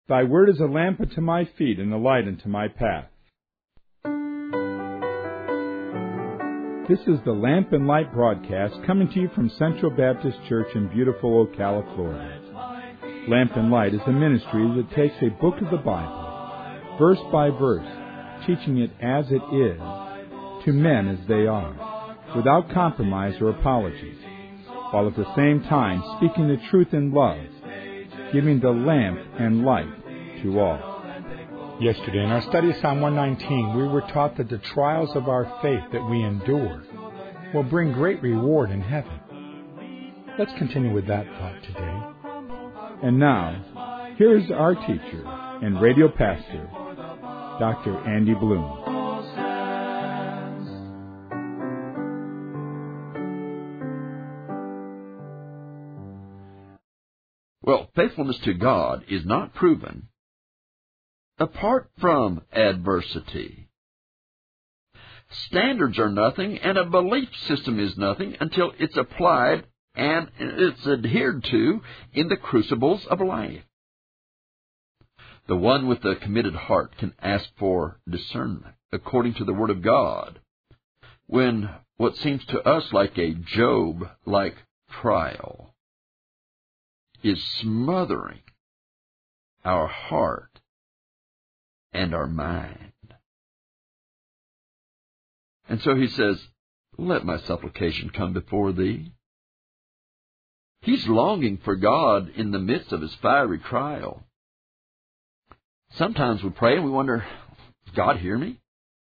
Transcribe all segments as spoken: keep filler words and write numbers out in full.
Thy word is a lamp unto my feet and a light unto my path. This is the Lamp and Light broadcast coming to you from Central Baptist Church in beautiful Ocala, Florida. Lamp and Light is a ministry that takes a book of the Bible, verse by verse, teaching it as it is, to men as they are, without compromise or apologies, while at the same time speaking the truth in love, giving the lamp and light to all. Yesterday in our study of Psalm one nineteen, we were taught that the trials of our faith that we endure will bring great reward in heaven. Let's continue with that thought today. And now, here is our teacher and radio pastor, Doctor Andy Bloom. Well, faithfulness to God is not proven apart from adversity. Standards are nothing, and a belief system is nothing until it's applied and it's adhered to in the crucibles of life. The one with a committed heart can ask for discernment according to the Word of God when what seems to us like a Job-like trial is smothering our heart and our mind. And so he says, let my supplication come before thee. He's longing for God in the midst of his fiery trial. Sometimes we pray and we wonder, does God hear me?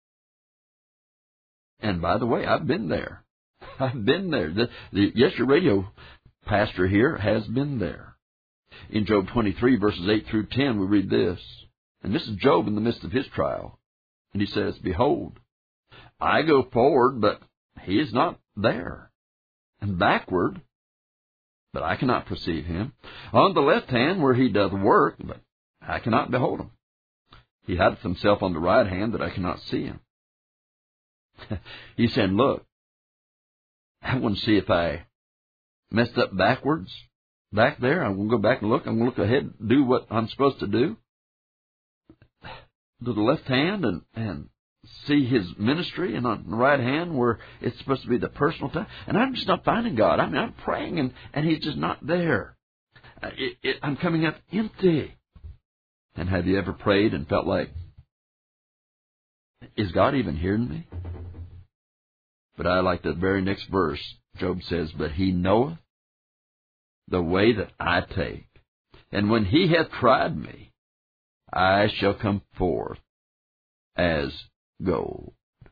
And by the way, I've been there. I've been there. The, the, yes, your radio pastor here has been there. In Job twenty-three, verses eight through ten, we read this. And this is Job in the midst of his trial. And he says, behold, I go forward, but he is not there. And backward, but I cannot perceive him. On the left hand, where he doth work, but I cannot behold him. He hideth himself on the right hand, that I cannot see him. He said, look, I want to see if I messed up backwards. Back there, I'm going to go back and look. I'm going to look ahead and do what I'm supposed to do. To the left hand and, and see his ministry, and on the right hand where it's supposed to be the personal time. And I'm just not finding God. I mean, I'm praying and, and he's just not there. It, it, I'm coming up empty. And have you ever prayed and felt like, is God even hearing me? But I like the very next verse. Job says, but he knoweth the way that I take. And when he hath tried me, I shall come forth as gold.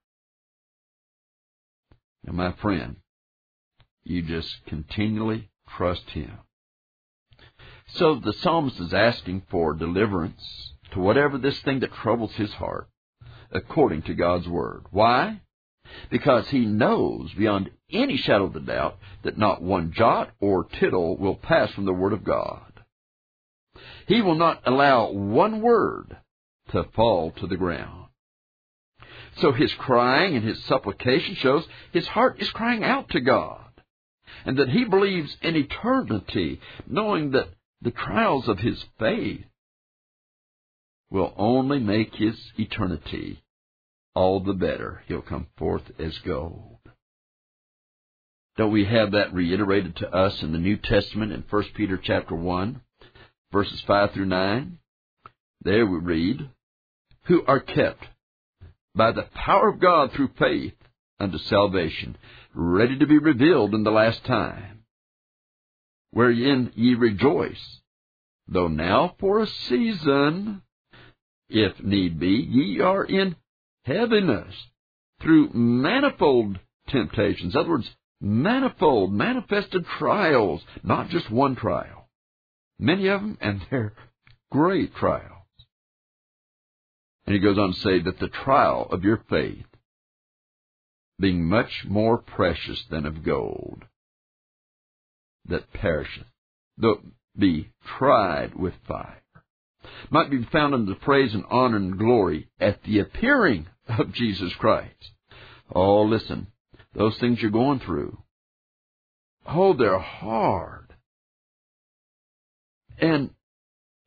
Now, my friend, you just continually trust him. So the psalmist is asking for deliverance to whatever this thing that troubles his heart, according to God's word. Why? Because he knows beyond any shadow of a doubt that not one jot or tittle will pass from the word of God. He will not allow one word to fall to the ground. So his crying and his supplication shows his heart is crying out to God, and that he believes in eternity, knowing that the trials of his faith will only make his eternity all the better. He'll come forth as gold. Don't we have that reiterated to us in the New Testament in First Peter chapter one? Verses five through nine, there we read, who are kept by the power of God through faith unto salvation, ready to be revealed in the last time, wherein ye rejoice, though now for a season, if need be, ye are in heaviness, through manifold temptations. In other words, manifold, manifested trials, not just one trial. Many of them, and they're great trials. And he goes on to say that the trial of your faith, being much more precious than of gold, that perisheth, though it be tried with fire, might be found unto the praise and honor and glory at the appearing of Jesus Christ. Oh, listen, those things you're going through, oh, they're hard. And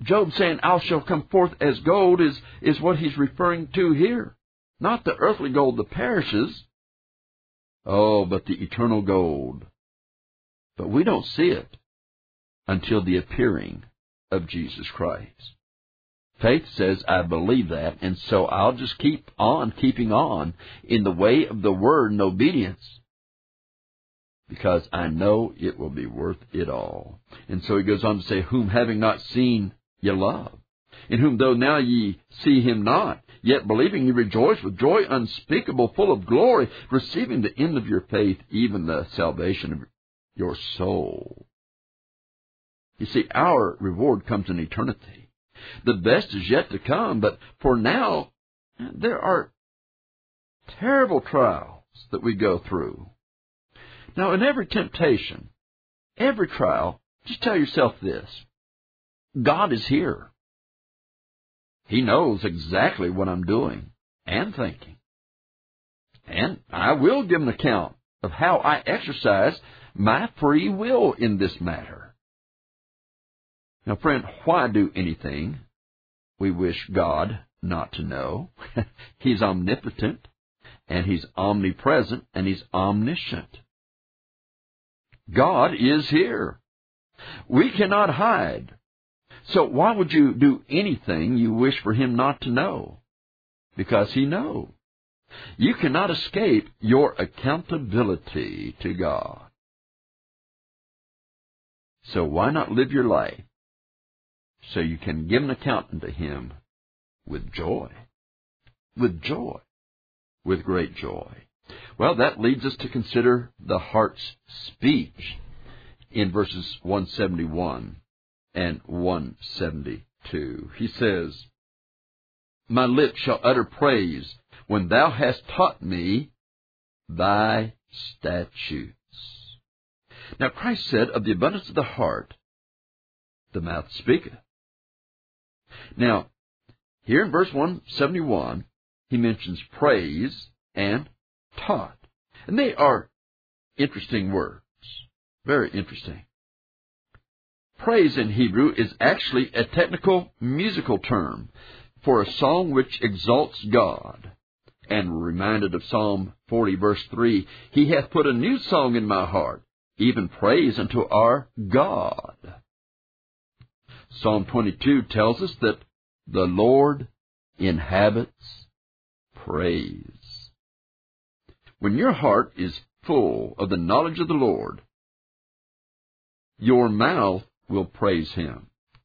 Job saying, "I shall come forth as gold," is, is what he's referring to here. Not the earthly gold that perishes. Oh, but the eternal gold. But we don't see it until the appearing of Jesus Christ. Faith says, I believe that, and so I'll just keep on keeping on in the way of the Word and obedience, because I know it will be worth it all. And so he goes on to say, whom having not seen ye love, in whom though now ye see him not, yet believing ye rejoice with joy unspeakable, full of glory, receiving the end of your faith, even the salvation of your soul. You see, our reward comes in eternity. The best is yet to come, but for now, there are terrible trials that we go through. Now, in every temptation, every trial, just tell yourself this: God is here. He knows exactly what I'm doing and thinking. And I will give an account of how I exercise my free will in this matter. Now, friend, why do anything we wish God not to know? He's omnipotent, and He's omnipresent, and He's omniscient. God is here. We cannot hide. So why would you do anything you wish for Him not to know? Because He knows. You cannot escape your accountability to God. So why not live your life so you can give an account unto Him with joy? With joy. With great joy. Well, that leads us to consider the heart's speech in verses one seventy-one and one seventy-two. He says, my lips shall utter praise when thou hast taught me thy statutes. Now Christ said, of the abundance of the heart, the mouth speaketh. Now, here in verse one seventy-one, he mentions praise and taught. And they are interesting words. Very interesting. Praise in Hebrew is actually a technical musical term for a song which exalts God. And we're reminded of Psalm forty, verse three, He hath put a new song in my heart, even praise unto our God. Psalm twenty-two tells us that the Lord inhabits praise. When your heart is full of the knowledge of the Lord, your mouth will praise Him.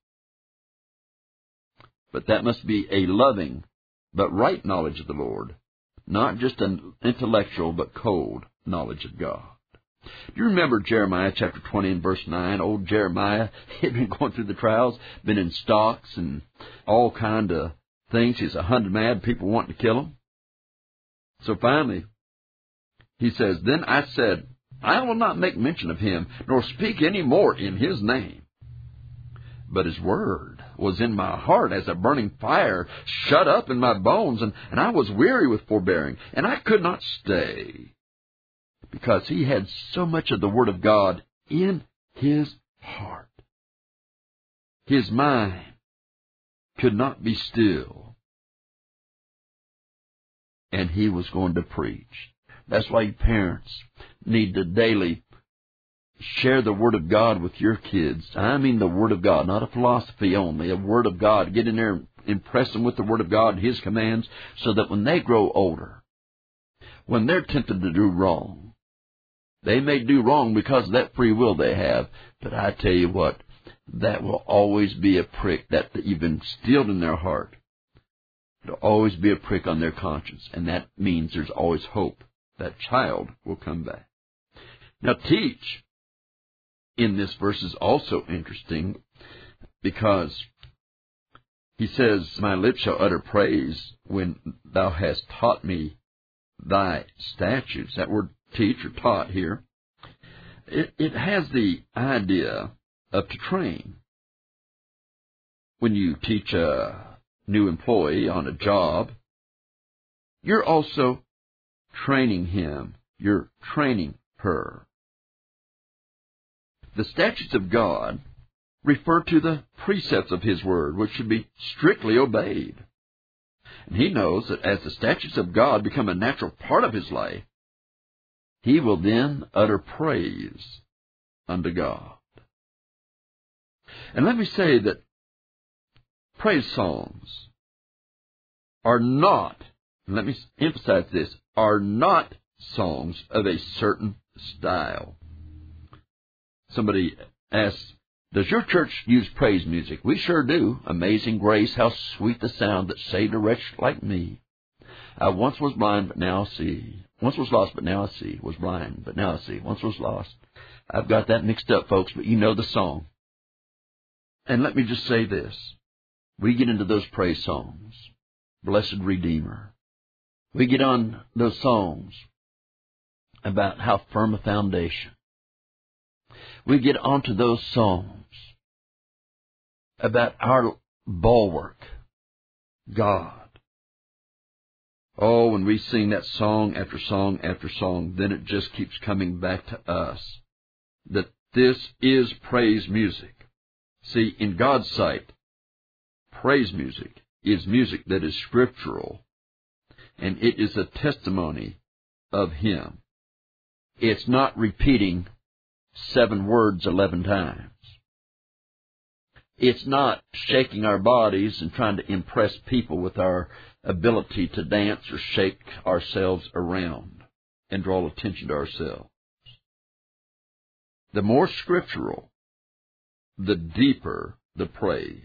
But that must be a loving but right knowledge of the Lord, not just an intellectual but cold knowledge of God. Do you remember Jeremiah chapter twenty and verse nine? Old Jeremiah, he had been going through the trials, been in stocks and all kind of things. He's a hundred mad, people wanting to kill him. So finally, he says, then I said, I will not make mention of him, nor speak any more in his name. But his word was in my heart as a burning fire, shut up in my bones, and, and I was weary with forbearing, and I could not stay, because he had so much of the Word of God in his heart. His mind could not be still, and he was going to preach. That's why you parents need to daily share the Word of God with your kids. I mean the Word of God, not a philosophy only, a Word of God. Get in there and impress them with the Word of God and His commands, so that when they grow older, when they're tempted to do wrong, they may do wrong because of that free will they have, but I tell you what, that will always be a prick that you've instilled in their heart. It'll always be a prick on their conscience, and that means there's always hope. That child will come back. Now, teach in this verse is also interesting, because he says, my lips shall utter praise when thou hast taught me thy statutes. That word teach or taught here, it, it has the idea of to train. When you teach a new employee on a job, you're also training him. You're training her. The statutes of God refer to the precepts of His Word, which should be strictly obeyed. And he knows that as the statutes of God become a natural part of his life, he will then utter praise unto God. And let me say that praise songs are not, let me emphasize this, are not songs of a certain style. Somebody asks, does your church use praise music? We sure do. Amazing grace, how sweet the sound that saved a wretch like me. I once was blind, but now I see. Once was lost, but now I see. Was blind, but now I see. Once was lost. I've got that mixed up, folks, but you know the song. And let me just say this. We get into those praise songs. Blessed Redeemer. We get on those songs about how firm a foundation. We get onto those songs about our bulwark, God. Oh, when we sing that song after song after song, then it just keeps coming back to us that this is praise music. See, in God's sight, praise music is music that is scriptural, and it is a testimony of Him. It's not repeating seven words eleven times. It's not shaking our bodies and trying to impress people with our ability to dance or shake ourselves around and draw attention to ourselves. The more scriptural, the deeper the praise.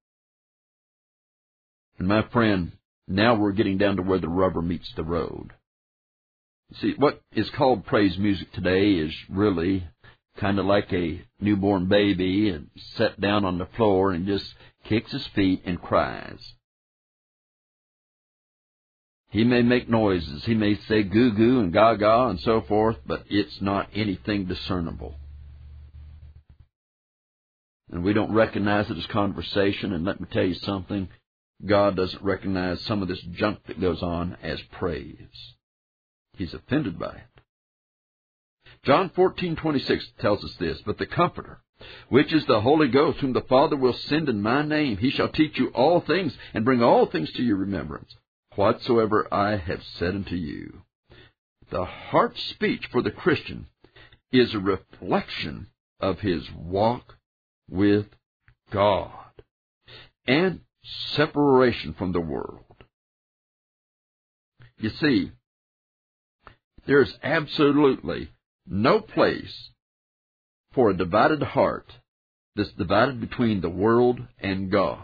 And my friend, now we're getting down to where the rubber meets the road. See, what is called praise music today is really kind of like a newborn baby and set down on the floor and just kicks his feet and cries. He may make noises. He may say goo-goo and gaga and so forth, but it's not anything discernible. And we don't recognize it as conversation, and let me tell you something, God doesn't recognize some of this junk that goes on as praise. He's offended by it. John fourteen twenty-six tells us this, but the Comforter, which is the Holy Ghost, whom the Father will send in my name, he shall teach you all things, and bring all things to your remembrance, whatsoever I have said unto you. The heart speech for the Christian is a reflection of his walk with God and separation from the world. You see, there is absolutely no place for a divided heart that's divided between the world and God.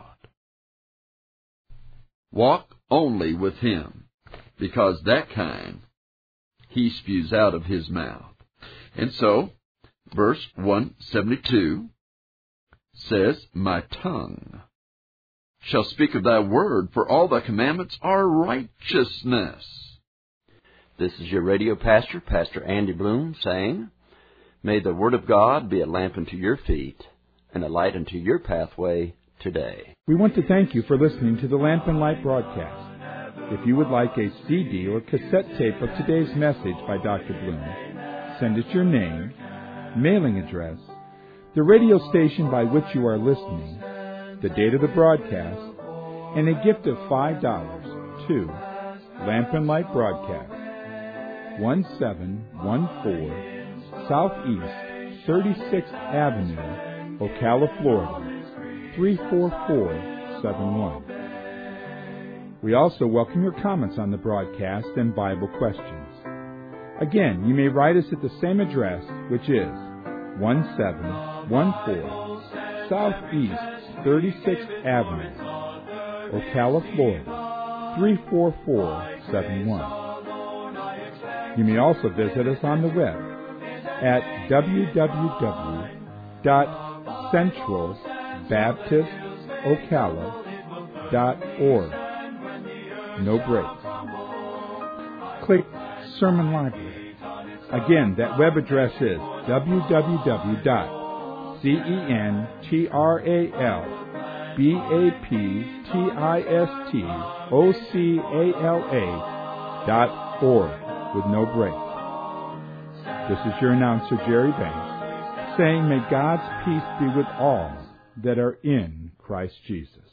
Walk only with Him, because that kind He spews out of His mouth. And so, verse one seventy-two says, my tongue shall speak of thy word, for all thy commandments are righteousness. This is your radio pastor, Pastor Andy Bloom, saying, may the Word of God be a lamp unto your feet and a light unto your pathway today. We want to thank you for listening to the Lamp and Light broadcast. If you would like a C D or cassette tape of today's message by Doctor Bloom, send us your name, mailing address, the radio station by which you are listening, the date of the broadcast, and a gift of five dollars to Lamp and Light Broadcast, one seven one four Southeast thirty-sixth Avenue, Ocala, Florida, three four four seven one. We also welcome your comments on the broadcast and Bible questions. Again, you may write us at the same address, which is one seven one four Southeast thirty-sixth Avenue, Ocala, Florida, three four four seven one. You may also visit us on the web at w w w dot central baptist ocala dot org. No breaks. Click Sermon Library. Again, that web address is w w w dot central baptist ocala dot org with no breaks. This is your announcer, Jerry Banks, saying, may God's peace be with all that are in Christ Jesus.